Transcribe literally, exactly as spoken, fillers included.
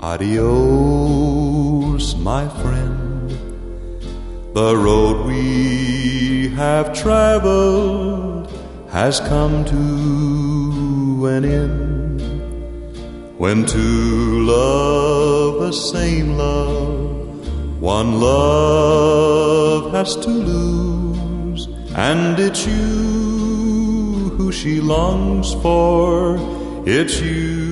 Adios, my friend. The road we have traveled has come to an end. When two love the same love, one love has to lose, and it's you who she longs for, it's you